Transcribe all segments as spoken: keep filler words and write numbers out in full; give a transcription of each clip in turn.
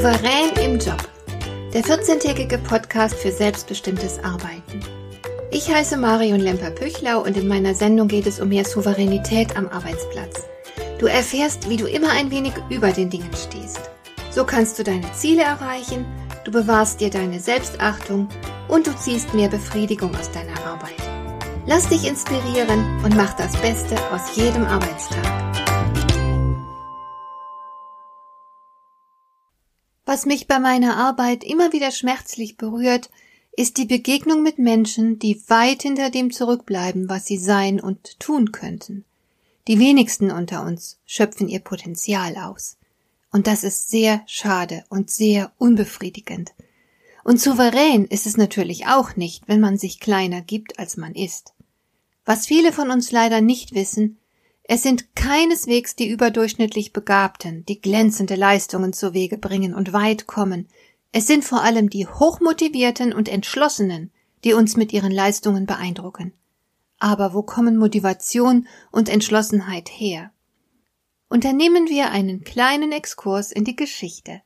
Souverän im Job. Der vierzehntägige Podcast für selbstbestimmtes Arbeiten. Ich heiße Marion Lemper-Püchlau und in meiner Sendung geht es um mehr Souveränität am Arbeitsplatz. Du erfährst, wie du immer ein wenig über den Dingen stehst. So kannst du deine Ziele erreichen, du bewahrst dir deine Selbstachtung und du ziehst mehr Befriedigung aus deiner Arbeit. Lass dich inspirieren und mach das Beste aus jedem Arbeitstag. Was mich bei meiner Arbeit immer wieder schmerzlich berührt, ist die Begegnung mit Menschen, die weit hinter dem zurückbleiben, was sie sein und tun könnten. Die wenigsten unter uns schöpfen ihr Potenzial aus. Und das ist sehr schade und sehr unbefriedigend. Und souverän ist es natürlich auch nicht, wenn man sich kleiner gibt, als man ist. Was viele von uns leider nicht wissen, es sind keineswegs die überdurchschnittlich Begabten, die glänzende Leistungen zu Wege bringen und weit kommen. Es sind vor allem die Hochmotivierten und Entschlossenen, die uns mit ihren Leistungen beeindrucken. Aber wo kommen Motivation und Entschlossenheit her? Unternehmen wir einen kleinen Exkurs in die Geschichte.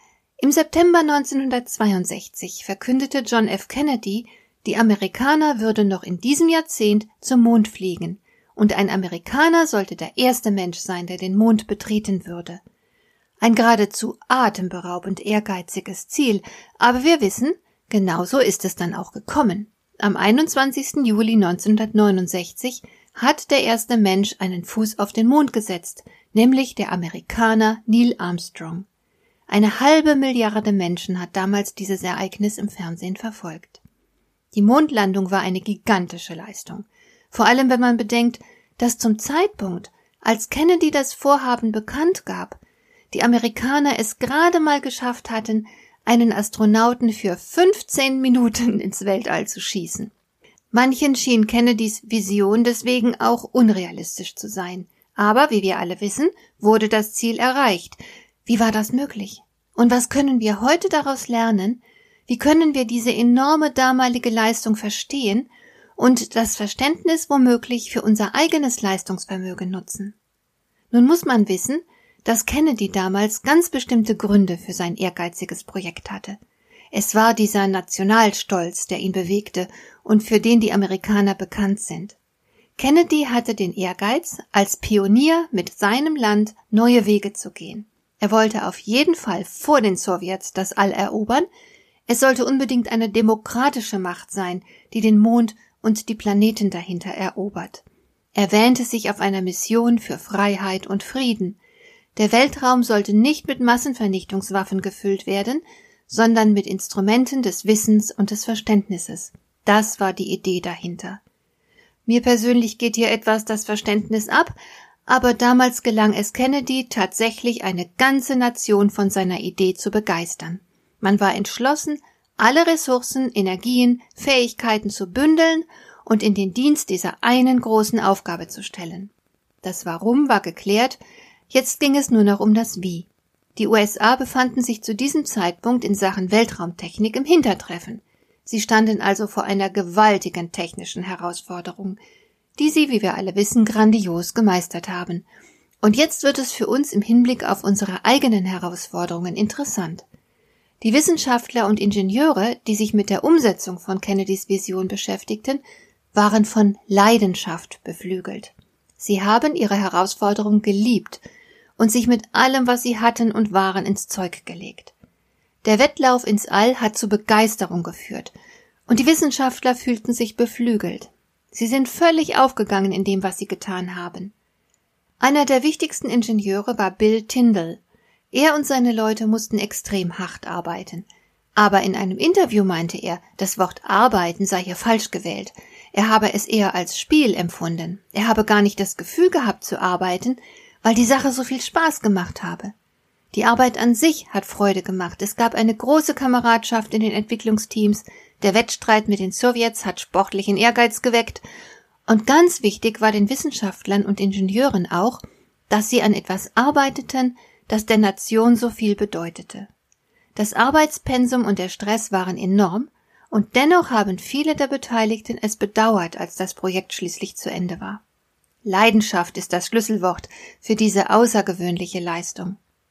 Im September neunzehnhundertzweiundsechzig verkündete John F. Kennedy, die Amerikaner würden noch in diesem Jahrzehnt zum Mond fliegen. Und ein Amerikaner sollte der erste Mensch sein, der den Mond betreten würde. Ein geradezu atemberaubend ehrgeiziges Ziel, aber wir wissen, genauso ist es dann auch gekommen. Am einundzwanzigsten Juli neunzehnhundertneunundsechzig hat der erste Mensch einen Fuß auf den Mond gesetzt, nämlich der Amerikaner Neil Armstrong. Eine halbe Milliarde Menschen hat damals dieses Ereignis im Fernsehen verfolgt. Die Mondlandung war eine gigantische Leistung. Vor allem, wenn man bedenkt, dass zum Zeitpunkt, als Kennedy das Vorhaben bekannt gab, die Amerikaner es gerade mal geschafft hatten, einen Astronauten für fünfzehn Minuten ins Weltall zu schießen. Manchen schien Kennedys Vision deswegen auch unrealistisch zu sein. Aber, wie wir alle wissen, wurde das Ziel erreicht. Wie war das möglich? Und was können wir heute daraus lernen? Wie können wir diese enorme damalige Leistung verstehen und das Verständnis womöglich für unser eigenes Leistungsvermögen nutzen? Nun muss man wissen, dass Kennedy damals ganz bestimmte Gründe für sein ehrgeiziges Projekt hatte. Es war dieser Nationalstolz, der ihn bewegte und für den die Amerikaner bekannt sind. Kennedy hatte den Ehrgeiz, als Pionier mit seinem Land neue Wege zu gehen. Er wollte auf jeden Fall vor den Sowjets das All erobern. Es sollte unbedingt eine demokratische Macht sein, die den Mond und die Planeten dahinter erobert. Er wähnte sich auf einer Mission für Freiheit und Frieden. Der Weltraum sollte nicht mit Massenvernichtungswaffen gefüllt werden, sondern mit Instrumenten des Wissens und des Verständnisses. Das war die Idee dahinter. Mir persönlich geht hier etwas das Verständnis ab, aber damals gelang es Kennedy tatsächlich, eine ganze Nation von seiner Idee zu begeistern. Man war entschlossen, alle Ressourcen, Energien, Fähigkeiten zu bündeln und in den Dienst dieser einen großen Aufgabe zu stellen. Das Warum war geklärt, jetzt ging es nur noch um das Wie. Die U S A befanden sich zu diesem Zeitpunkt in Sachen Weltraumtechnik im Hintertreffen. Sie standen also vor einer gewaltigen technischen Herausforderung, die sie, wie wir alle wissen, grandios gemeistert haben. Und jetzt wird es für uns im Hinblick auf unsere eigenen Herausforderungen interessant. Die Wissenschaftler und Ingenieure, die sich mit der Umsetzung von Kennedys Vision beschäftigten, waren von Leidenschaft beflügelt. Sie haben ihre Herausforderung geliebt und sich mit allem, was sie hatten und waren, ins Zeug gelegt. Der Wettlauf ins All hat zu Begeisterung geführt, und die Wissenschaftler fühlten sich beflügelt. Sie sind völlig aufgegangen in dem, was sie getan haben. Einer der wichtigsten Ingenieure war Bill Tyndall. Er und seine Leute mussten extrem hart arbeiten. Aber in einem Interview meinte er, das Wort arbeiten sei hier falsch gewählt. Er habe es eher als Spiel empfunden. Er habe gar nicht das Gefühl gehabt zu arbeiten, weil die Sache so viel Spaß gemacht habe. Die Arbeit an sich hat Freude gemacht. Es gab eine große Kameradschaft in den Entwicklungsteams. Der Wettstreit mit den Sowjets hat sportlichen Ehrgeiz geweckt. Und ganz wichtig war den Wissenschaftlern und Ingenieuren auch, dass sie an etwas arbeiteten, das der Nation so viel bedeutete. Das Arbeitspensum und der Stress waren enorm, und dennoch haben viele der Beteiligten es bedauert, als das Projekt schließlich zu Ende war. Leidenschaft ist das Schlüsselwort für diese außergewöhnliche Leistung.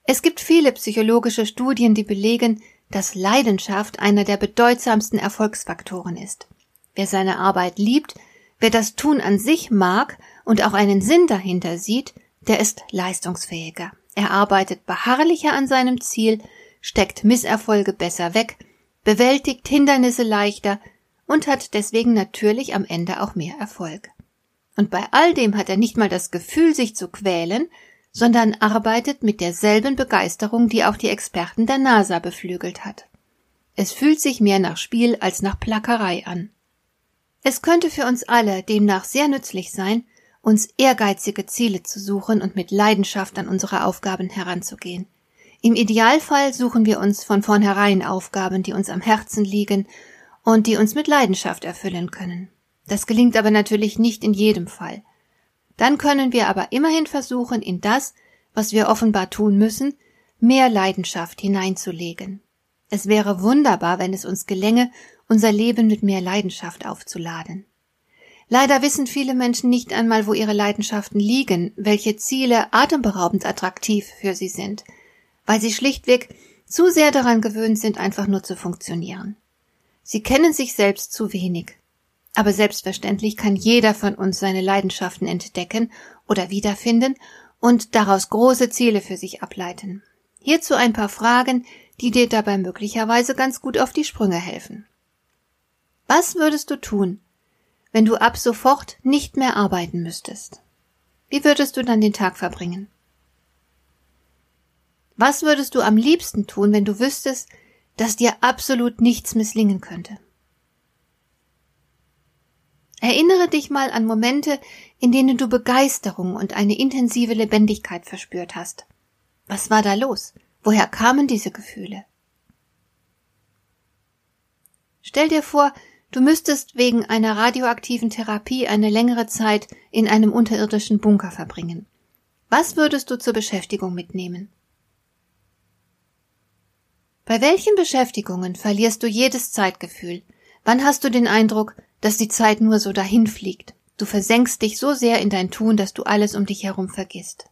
Es gibt viele psychologische Studien, die belegen, dass Leidenschaft einer der bedeutsamsten Erfolgsfaktoren ist. Wer seine Arbeit liebt, wer das Tun an sich mag und auch einen Sinn dahinter sieht, der ist leistungsfähiger. Er arbeitet beharrlicher an seinem Ziel, steckt Misserfolge besser weg, bewältigt Hindernisse leichter und hat deswegen natürlich am Ende auch mehr Erfolg. Und bei all dem hat er nicht mal das Gefühl, sich zu quälen, sondern arbeitet mit derselben Begeisterung, die auch die Experten der NASA beflügelt hat. Es fühlt sich mehr nach Spiel als nach Plackerei an. Es könnte für uns alle demnach sehr nützlich sein, uns ehrgeizige Ziele zu suchen und mit Leidenschaft an unsere Aufgaben heranzugehen. Im Idealfall suchen wir uns von vornherein Aufgaben, die uns am Herzen liegen und die uns mit Leidenschaft erfüllen können. Das gelingt aber natürlich nicht in jedem Fall. Dann können wir aber immerhin versuchen, in das, was wir offenbar tun müssen, mehr Leidenschaft hineinzulegen. Es wäre wunderbar, wenn es uns gelänge, unser Leben mit mehr Leidenschaft aufzuladen. Leider wissen viele Menschen nicht einmal, wo ihre Leidenschaften liegen, welche Ziele atemberaubend attraktiv für sie sind, weil sie schlichtweg zu sehr daran gewöhnt sind, einfach nur zu funktionieren. Sie kennen sich selbst zu wenig. Aber selbstverständlich kann jeder von uns seine Leidenschaften entdecken oder wiederfinden und daraus große Ziele für sich ableiten. Hierzu ein paar Fragen, die dir dabei möglicherweise ganz gut auf die Sprünge helfen. Was würdest du tun, wenn du ab sofort nicht mehr arbeiten müsstest? Wie würdest du dann den Tag verbringen? Was würdest du am liebsten tun, wenn du wüsstest, dass dir absolut nichts misslingen könnte? Erinnere dich mal an Momente, in denen du Begeisterung und eine intensive Lebendigkeit verspürt hast. Was war da los? Woher kamen diese Gefühle? Stell dir vor, du müsstest wegen einer radioaktiven Therapie eine längere Zeit in einem unterirdischen Bunker verbringen. Was würdest du zur Beschäftigung mitnehmen? Bei welchen Beschäftigungen verlierst du jedes Zeitgefühl? Wann hast du den Eindruck, dass die Zeit nur so dahinfliegt? Du versenkst dich so sehr in dein Tun, dass du alles um dich herum vergisst.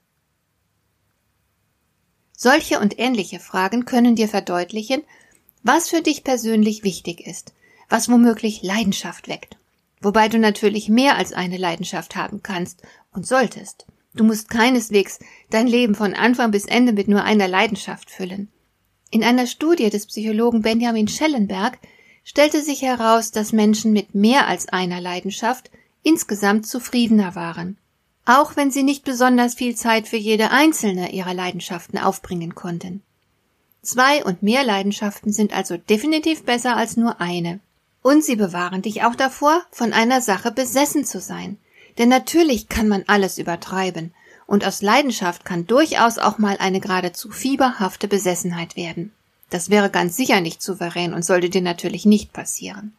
Solche und ähnliche Fragen können dir verdeutlichen, was für dich persönlich wichtig ist, was womöglich Leidenschaft weckt. Wobei du natürlich mehr als eine Leidenschaft haben kannst und solltest. Du musst keineswegs dein Leben von Anfang bis Ende mit nur einer Leidenschaft füllen. In einer Studie des Psychologen Benjamin Schellenberg stellte sich heraus, dass Menschen mit mehr als einer Leidenschaft insgesamt zufriedener waren, auch wenn sie nicht besonders viel Zeit für jede einzelne ihrer Leidenschaften aufbringen konnten. Zwei und mehr Leidenschaften sind also definitiv besser als nur eine. Und sie bewahren dich auch davor, von einer Sache besessen zu sein. Denn natürlich kann man alles übertreiben, und aus Leidenschaft kann durchaus auch mal eine geradezu fieberhafte Besessenheit werden. Das wäre ganz sicher nicht souverän und sollte dir natürlich nicht passieren.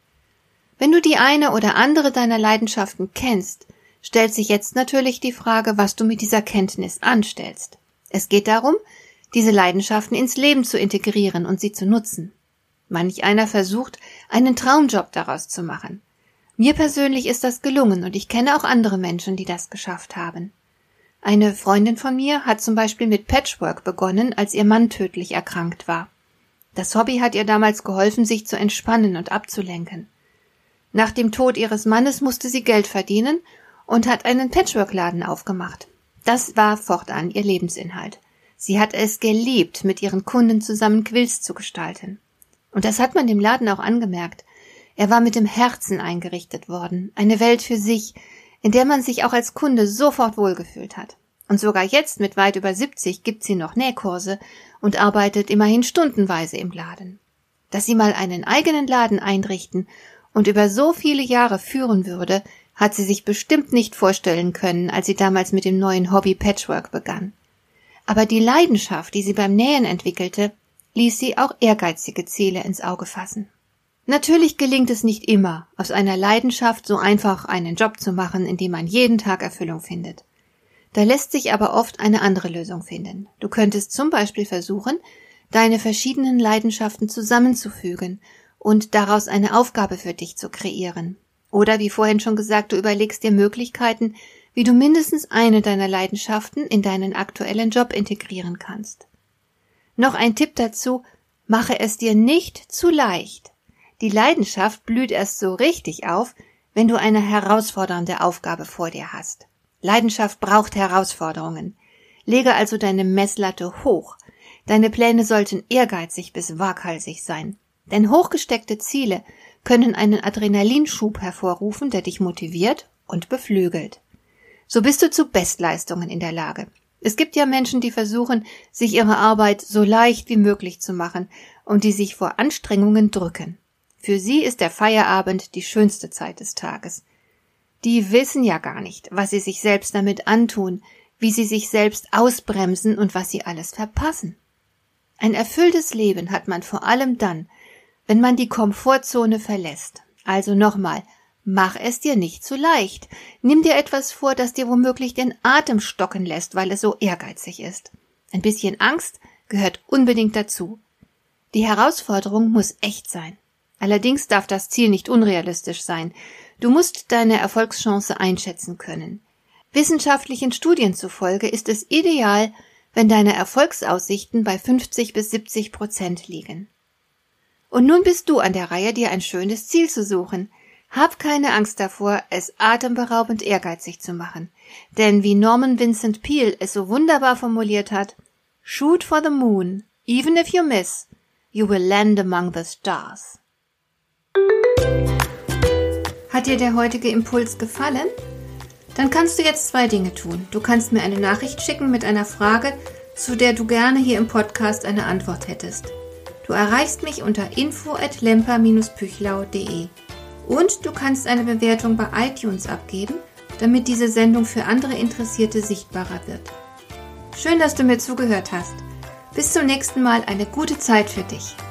Wenn du die eine oder andere deiner Leidenschaften kennst, stellt sich jetzt natürlich die Frage, was du mit dieser Kenntnis anstellst. Es geht darum, diese Leidenschaften ins Leben zu integrieren und sie zu nutzen. Manch einer versucht, einen Traumjob daraus zu machen. Mir persönlich ist das gelungen und ich kenne auch andere Menschen, die das geschafft haben. Eine Freundin von mir hat zum Beispiel mit Patchwork begonnen, als ihr Mann tödlich erkrankt war. Das Hobby hat ihr damals geholfen, sich zu entspannen und abzulenken. Nach dem Tod ihres Mannes musste sie Geld verdienen und hat einen Patchwork-Laden aufgemacht. Das war fortan ihr Lebensinhalt. Sie hat es geliebt, mit ihren Kunden zusammen Quilts zu gestalten. Und das hat man dem Laden auch angemerkt. Er war mit dem Herzen eingerichtet worden, eine Welt für sich, in der man sich auch als Kunde sofort wohlgefühlt hat. Und sogar jetzt mit weit über siebzig gibt sie noch Nähkurse und arbeitet immerhin stundenweise im Laden. Dass sie mal einen eigenen Laden einrichten und über so viele Jahre führen würde, hat sie sich bestimmt nicht vorstellen können, als sie damals mit dem neuen Hobby Patchwork begann. Aber die Leidenschaft, die sie beim Nähen entwickelte, ließ sie auch ehrgeizige Ziele ins Auge fassen. Natürlich gelingt es nicht immer, aus einer Leidenschaft so einfach einen Job zu machen, in dem man jeden Tag Erfüllung findet. Da lässt sich aber oft eine andere Lösung finden. Du könntest zum Beispiel versuchen, deine verschiedenen Leidenschaften zusammenzufügen und daraus eine Aufgabe für dich zu kreieren. Oder wie vorhin schon gesagt, du überlegst dir Möglichkeiten, wie du mindestens eine deiner Leidenschaften in deinen aktuellen Job integrieren kannst. Noch ein Tipp dazu: Mache es dir nicht zu leicht. Die Leidenschaft blüht erst so richtig auf, wenn du eine herausfordernde Aufgabe vor dir hast. Leidenschaft braucht Herausforderungen. Lege also deine Messlatte hoch. Deine Pläne sollten ehrgeizig bis waghalsig sein. Denn hochgesteckte Ziele können einen Adrenalinschub hervorrufen, der dich motiviert und beflügelt. So bist du zu Bestleistungen in der Lage. Es gibt ja Menschen, die versuchen, sich ihre Arbeit so leicht wie möglich zu machen und die sich vor Anstrengungen drücken. Für sie ist der Feierabend die schönste Zeit des Tages. Die wissen ja gar nicht, was sie sich selbst damit antun, wie sie sich selbst ausbremsen und was sie alles verpassen. Ein erfülltes Leben hat man vor allem dann, wenn man die Komfortzone verlässt. Also nochmal, mach es dir nicht zu leicht. Nimm dir etwas vor, das dir womöglich den Atem stocken lässt, weil es so ehrgeizig ist. Ein bisschen Angst gehört unbedingt dazu. Die Herausforderung muss echt sein. Allerdings darf das Ziel nicht unrealistisch sein. Du musst deine Erfolgschance einschätzen können. Wissenschaftlichen Studien zufolge ist es ideal, wenn deine Erfolgsaussichten bei fünfzig bis siebzig Prozent liegen. Und nun bist du an der Reihe, dir ein schönes Ziel zu suchen. Hab keine Angst davor, es atemberaubend ehrgeizig zu machen. Denn wie Norman Vincent Peale es so wunderbar formuliert hat: Shoot for the moon, even if you miss, you will land among the stars. Hat dir der heutige Impuls gefallen? Dann kannst du jetzt zwei Dinge tun. Du kannst mir eine Nachricht schicken mit einer Frage, zu der du gerne hier im Podcast eine Antwort hättest. Du erreichst mich unter info at lemper dash püchlau punkt de. Und du kannst eine Bewertung bei iTunes abgeben, damit diese Sendung für andere Interessierte sichtbarer wird. Schön, dass du mir zugehört hast. Bis zum nächsten Mal, eine gute Zeit für dich.